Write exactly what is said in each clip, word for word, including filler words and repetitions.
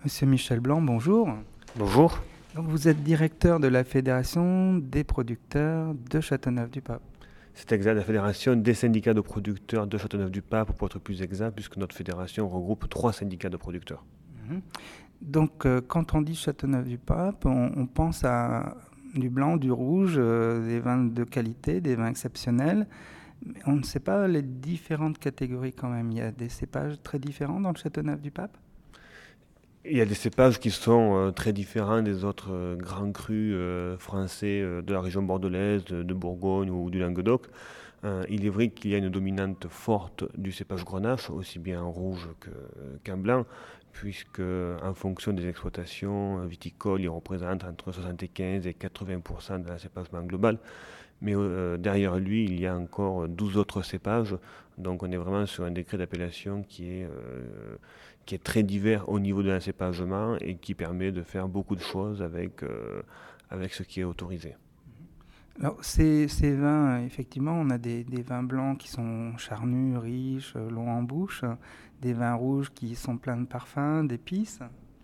Monsieur Michel Blanc, bonjour. Bonjour. Donc vous êtes directeur de la Fédération des producteurs de Châteauneuf-du-Pape. C'est exact, la Fédération des syndicats de producteurs de Châteauneuf-du-Pape, pour être plus exact, puisque notre fédération regroupe trois syndicats de producteurs. Mhm. Donc euh, quand on dit Châteauneuf-du-Pape, on, on pense à du blanc, du rouge, euh, des vins de qualité, des vins exceptionnels. Mais on ne sait pas les différentes catégories quand même. Il y a des cépages très différents dans le Châteauneuf-du-Pape. Il y a des cépages qui sont euh, très différents des autres euh, grands crus euh, français euh, de la région bordelaise, de, de Bourgogne ou du Languedoc. Euh, il est vrai qu'il y a une dominante forte du cépage Grenache, aussi bien en rouge que, qu'en blanc, puisque en fonction des exploitations euh, viticoles, il représente entre soixante-quinze et quatre-vingts pour cent de l'encépagement global. Mais euh, derrière lui, il y a encore douze autres cépages. Donc on est vraiment sur un décret d'appellation qui est, euh, qui est très divers au niveau de l'encépagement et qui permet de faire beaucoup de choses avec, euh, avec ce qui est autorisé. Alors ces, ces vins, effectivement, on a des, des vins blancs qui sont charnus, riches, euh, longs en bouche, des vins rouges qui sont pleins de parfums, d'épices.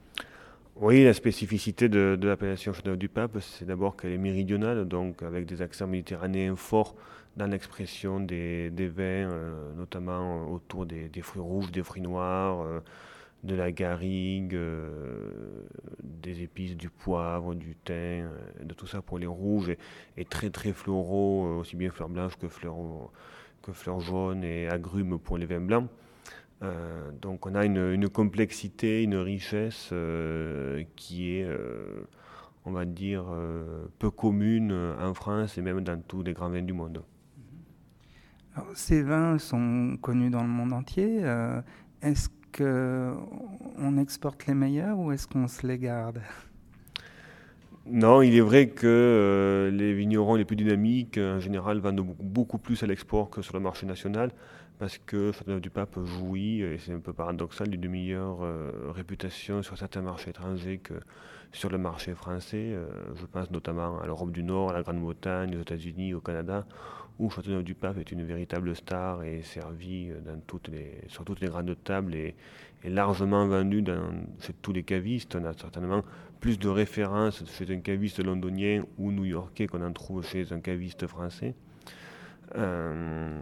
Oui, la spécificité de, de l'appellation Châteauneuf-du-Pape, c'est d'abord qu'elle est méridionale, donc avec des accents méditerranéens forts dans l'expression des, des vins, euh, notamment autour des, des fruits rouges, des fruits noirs, euh, de la garrigue, euh, des épices, du poivre, du thym, euh, de tout ça pour les rouges, et, et très très floraux, euh, aussi bien fleurs blanches que fleurs, que fleurs jaunes et agrumes pour les vins blancs. Euh, donc on a une, une complexité, une richesse euh, qui est, euh, on va dire, euh, peu commune en France et même dans tous les grands vins du monde. Alors, ces vins sont connus dans le monde entier. Euh, est-ce qu'on exporte les meilleurs ou est-ce qu'on se les garde? Non, il est vrai que euh, les vignerons les plus dynamiques, en général, vendent beaucoup, beaucoup plus à l'export que sur le marché national, parce que Châteauneuf-du-Pape jouit, et c'est un peu paradoxal, d'une meilleure euh, réputation sur certains marchés étrangers que sur le marché français. Euh, je pense notamment à l'Europe du Nord, à la Grande-Bretagne, aux États-Unis, au Canada, où Châteauneuf-du-Pape est une véritable star et est servi dans toutes les, sur toutes les grandes tables et est largement vendu dans, chez tous les cavistes. On a certainement plus de références chez un caviste londonien ou new-yorkais qu'on en trouve chez un caviste français. Euh,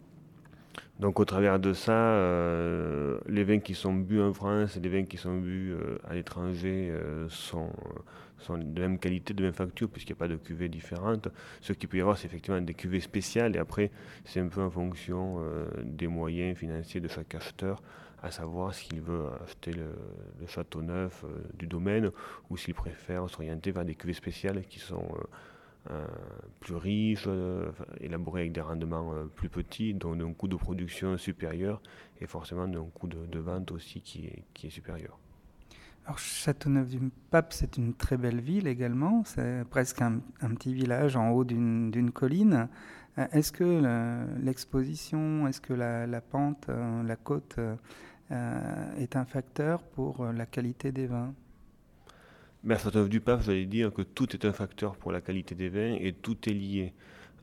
donc au travers de ça, euh, les vins qui sont bu en France et les vins qui sont bu euh, à l'étranger euh, sont, euh, sont de même qualité, de même facture, puisqu'il n'y a pas de cuvées différentes. Ce qu'il peut y avoir, c'est effectivement des cuvées spéciales, et après, c'est un peu en fonction euh, des moyens financiers de chaque acheteur, à savoir s'il veut acheter le, le château neuf euh, du domaine, ou s'il préfère s'orienter vers des cuvées spéciales qui sont euh, euh, plus riches, euh, élaborés avec des rendements euh, plus petits, donc d'un coût de production supérieur et forcément d'un coût de, de vente aussi qui est, qui est supérieur. Alors Châteauneuf-du-Pape, c'est une très belle ville également. C'est presque un, un petit village en haut d'une, d'une colline. Euh, Est-ce que le- l'exposition, est-ce que la, la pente, euh, la côte euh, est un facteur pour euh, la qualité des vins? Mais à Châteauneuf-du-Pape, j'allais dire que tout est un facteur pour la qualité des vins et tout est lié.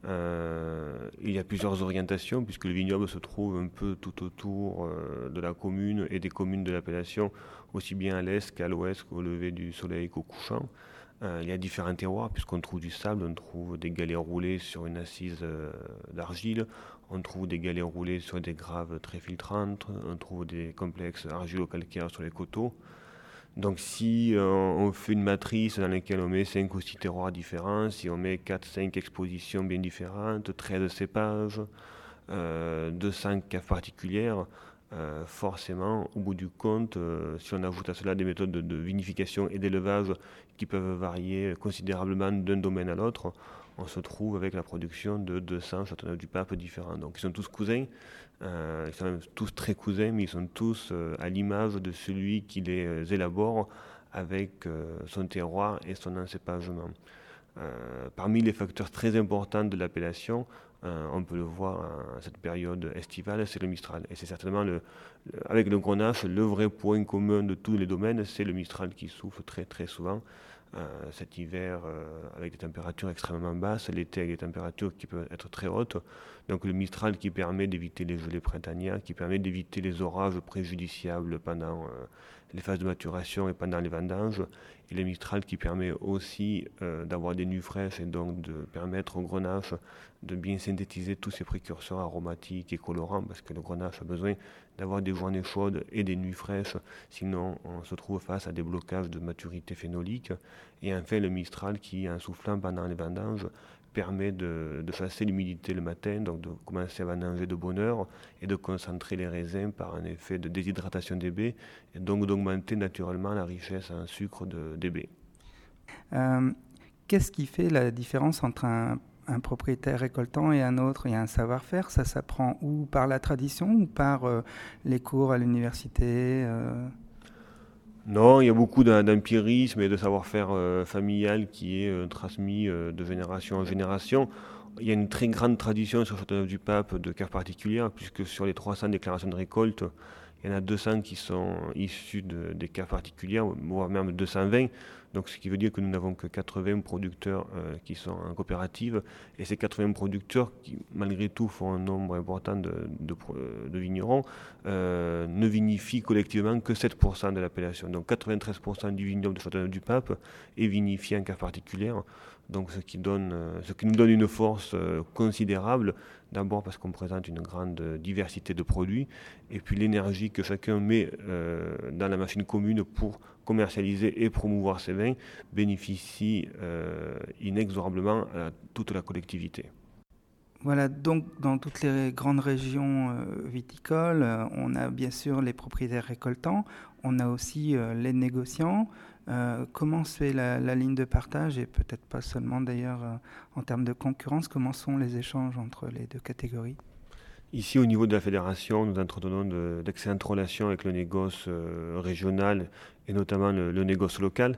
Euh, il y a plusieurs orientations puisque le vignoble se trouve un peu tout autour euh, de la commune et des communes de l'appellation, aussi bien à l'est qu'à l'ouest, qu'au lever du soleil qu'au couchant. Euh, il y a différents terroirs puisqu'on trouve du sable, on trouve des galets roulés sur une assise euh, d'argile, on trouve des galets roulés sur des graves très filtrantes, on trouve des complexes argilo-calcaires sur les coteaux. Donc si euh, on fait une matrice dans laquelle on met cinq ou six terroirs différents, si on met quatre cinq expositions bien différentes, treize cépages, euh, deux cents caves particulières, euh, forcément, au bout du compte, euh, si on ajoute à cela des méthodes de, de vinification et d'élevage qui peuvent varier considérablement d'un domaine à l'autre, on se trouve avec la production de deux cents Châteauneuf-du-Pape différents. Donc ils sont tous cousins, euh, ils sont même tous très cousins, mais ils sont tous euh, à l'image de celui qui les euh, élabore avec euh, son terroir et son encépagement. Euh, parmi les facteurs très importants de l'appellation, euh, on peut le voir à cette période estivale, c'est le Mistral. Et c'est certainement, le, le- avec le Grenache, le vrai point commun de tous les domaines, c'est le Mistral qui souffle très très souvent. euh, cet hiver euh, avec des températures extrêmement basses, l'été avec des températures qui peuvent être très hautes. Donc le Mistral qui permet d'éviter les gelées printanières, qui permet d'éviter les orages préjudiciables pendant euh, les phases de maturation et pendant les vendanges, et le Mistral qui permet aussi euh, d'avoir des nuits fraîches et donc de permettre au grenache de bien synthétiser tous ces précurseurs aromatiques et colorants, parce que le grenache a besoin d'avoir des journées chaudes et des nuits fraîches, sinon on se trouve face à des blocages de maturité phénolique. Et enfin le Mistral qui, en soufflant pendant les vendanges, permet de, de chasser l'humidité le matin, donc de commencer à vendanger de bonne heure et de concentrer les raisins par un effet de déshydratation des baies et donc d'augmenter naturellement la richesse en sucre de, des baies. Euh, qu'est-ce qui fait la différence entre un, un propriétaire récoltant et un autre? Il y a un savoir-faire, ça s'apprend ou par la tradition ou par euh, les cours à l'université euh... Non, il y a beaucoup d'empirisme et de savoir-faire euh, familial qui est euh, transmis euh, de génération en génération. Il y a une très grande tradition sur Châteauneuf-du-Pape de caves particulières, puisque sur les trois cents déclarations de récolte, il y en a deux cents qui sont issus de, des caves particulières, voire même deux cent vingt. Donc, ce qui veut dire que nous n'avons que quatre-vingts producteurs euh, qui sont en coopérative. Et ces quatre-vingts producteurs, qui malgré tout font un nombre important de, de, de vignerons, euh, ne vinifient collectivement que sept pour cent de l'appellation. Donc quatre-vingt-treize pour cent du vignoble de Châteauneuf-du-Pape est vinifié en cave particulière. Donc ce qui, donne, ce qui nous donne une force euh, considérable, d'abord parce qu'on présente une grande diversité de produits, et puis l'énergie que chacun met euh, dans la machine commune pour commercialiser et promouvoir ses vins bénéficie euh, inexorablement à toute la collectivité. Voilà, donc dans toutes les grandes régions euh, viticoles, euh, on a bien sûr les propriétaires récoltants, on a aussi euh, les négociants. Euh, comment se fait la, la ligne de partage, et peut-être pas seulement d'ailleurs euh, en termes de concurrence, comment sont les échanges entre les deux catégories? Ici, au niveau de la fédération, nous entretenons de, d'excellentes relations avec le négoce euh, régional et notamment le, le négoce local.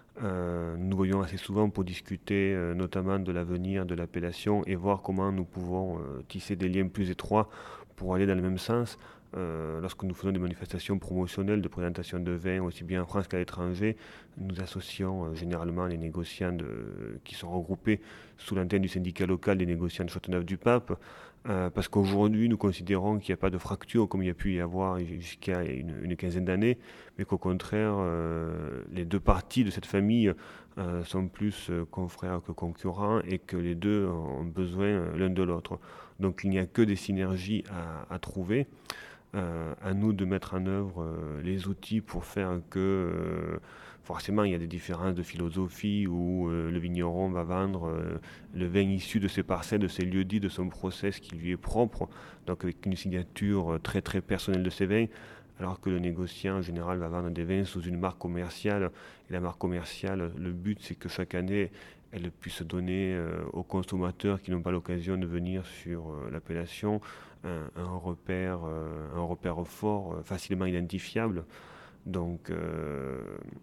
Euh, nous voyons assez souvent pour discuter euh, notamment de l'avenir de l'appellation et voir comment nous pouvons euh, tisser des liens plus étroits pour aller dans le même sens. Euh, lorsque nous faisons des manifestations promotionnelles de présentation de vins, aussi bien en France qu'à l'étranger, nous associons euh, généralement les négociants de, qui sont regroupés sous l'antenne du syndicat local des négociants de Châteauneuf-du-Pape, euh, parce qu'aujourd'hui nous considérons qu'il n'y a pas de fracture comme il y a pu y avoir jusqu'à une, une quinzaine d'années, mais qu'au contraire euh, les deux parties de cette famille euh, sont plus euh, confrères que concurrents et que les deux ont besoin euh, l'un de l'autre. Donc il n'y a que des synergies à, à trouver. Euh, à nous de mettre en œuvre euh, les outils pour faire que, euh, forcément, il y a des différences de philosophie où euh, le vigneron va vendre euh, le vin issu de ses parcelles, de ses lieux-dits, de son process qui lui est propre, donc avec une signature très très personnelle de ses vins, alors que le négociant en général va vendre des vins sous une marque commerciale. Et la marque commerciale, le but c'est que chaque année, elle puisse donner euh, aux consommateurs qui n'ont pas l'occasion de venir sur euh, l'appellation un, un, repère, euh, un repère fort, euh, facilement identifiable. Donc, euh,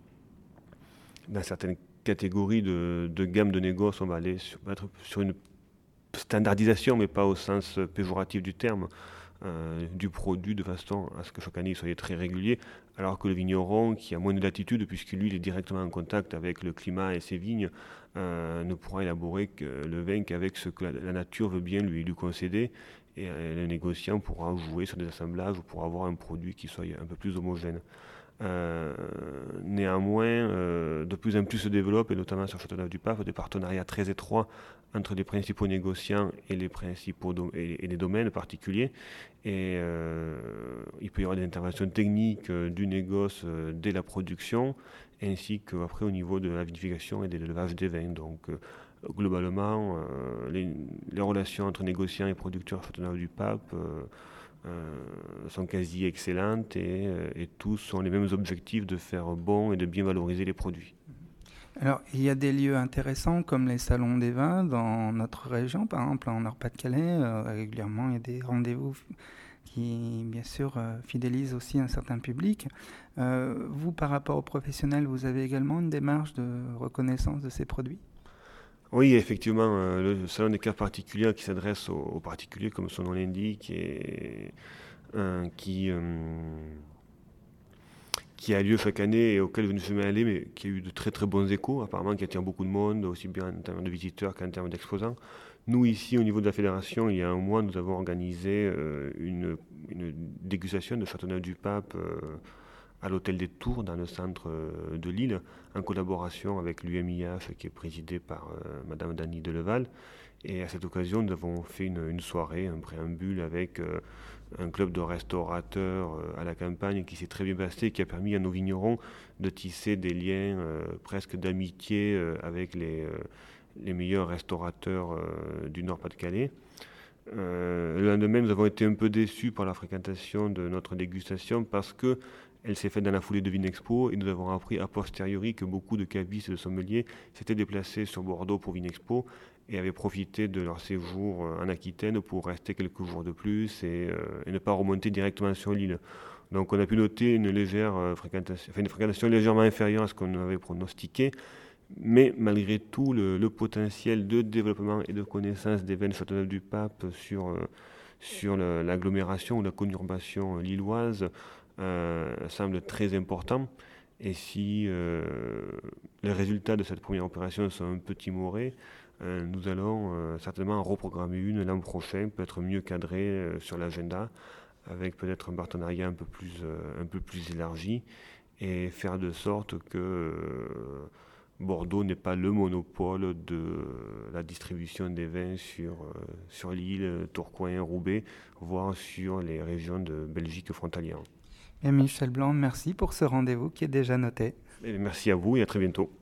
dans certaines catégories de, de gamme de négoce, on va aller sur, être sur une standardisation, mais pas au sens péjoratif du terme, euh, du produit, de façon à ce que chaque année il soit très régulier, alors que le vigneron, qui a moins de latitude, puisque lui il est directement en contact avec le climat et ses vignes, euh, ne pourra élaborer que le vin qu'avec ce que la, la nature veut bien lui, lui concéder, et euh, le négociant pourra jouer sur des assemblages pour avoir un produit qui soit un peu plus homogène. Euh, néanmoins, euh, de plus en plus se développent, et notamment sur Châteauneuf-du-Pape, des partenariats très étroits entre les principaux négociants et les principaux do- et, et les domaines particuliers. Et euh, il peut y avoir des interventions techniques euh, du négoce euh, dès la production, ainsi qu'après au niveau de la vinification et de l'élevage des vins. Donc, euh, globalement, euh, les, les relations entre négociants et producteurs Châteauneuf-du-Pape euh, Euh, sont quasi excellentes et, euh, et tous ont les mêmes objectifs de faire bon et de bien valoriser les produits. Alors, il y a des lieux intéressants comme les salons des vins dans notre région, par exemple en Nord-Pas-de-Calais. Euh, régulièrement, il y a des rendez-vous qui, bien sûr, euh, fidélisent aussi un certain public. Euh, vous, par rapport aux professionnels, vous avez également une démarche de reconnaissance de ces produits ? Oui, effectivement, euh, le salon des caves particulières qui s'adresse aux, aux particuliers, comme son nom l'indique, et euh, qui, euh, qui a lieu chaque année et auquel je ne suis jamais allé, mais qui a eu de très très bons échos, apparemment qui attire beaucoup de monde, aussi bien en termes de visiteurs qu'en termes d'exposants. Nous, ici, au niveau de la fédération, il y a un mois, nous avons organisé euh, une, une dégustation de Châteauneuf-du-Pape euh, à l'hôtel des Tours, dans le centre euh, de Lille, en collaboration avec l'U M I H, qui est présidé par euh, Madame Dany Deleval. Et à cette occasion, nous avons fait une, une soirée, un préambule avec euh, un club de restaurateurs euh, à la campagne qui s'est très bien passé et qui a permis à nos vignerons de tisser des liens euh, presque d'amitié euh, avec les, euh, les meilleurs restaurateurs euh, du Nord-Pas-de-Calais. Euh, le lendemain, nous avons été un peu déçus par la fréquentation de notre dégustation parce que elle s'est faite dans la foulée de Vinexpo et nous avons appris a posteriori que beaucoup de cavistes et de sommeliers s'étaient déplacés sur Bordeaux pour Vinexpo et avaient profité de leur séjour en Aquitaine pour rester quelques jours de plus et, euh, et ne pas remonter directement sur l'île. Donc on a pu noter une légère euh, fréquentation, enfin une fréquentation légèrement inférieure à ce qu'on avait pronostiqué, mais malgré tout le, le potentiel de développement et de connaissance des vins Châteauneuf-du-Pape sur, euh, sur le, l'agglomération ou la conurbation lilloise euh, semble très important. Et si euh, les résultats de cette première opération sont un peu timorés, euh, nous allons euh, certainement en reprogrammer une l'an prochain, peut-être mieux cadrée euh, sur l'agenda, avec peut-être un partenariat un peu plus, euh, un peu plus élargi, et faire de sorte que euh, Bordeaux n'est pas le monopole de la distribution des vins sur, euh, sur l'île, Tourcoing, Roubaix, voire sur les régions de Belgique frontalière. Et Michel Blanc, merci pour ce rendez-vous qui est déjà noté. Et merci à vous et à très bientôt.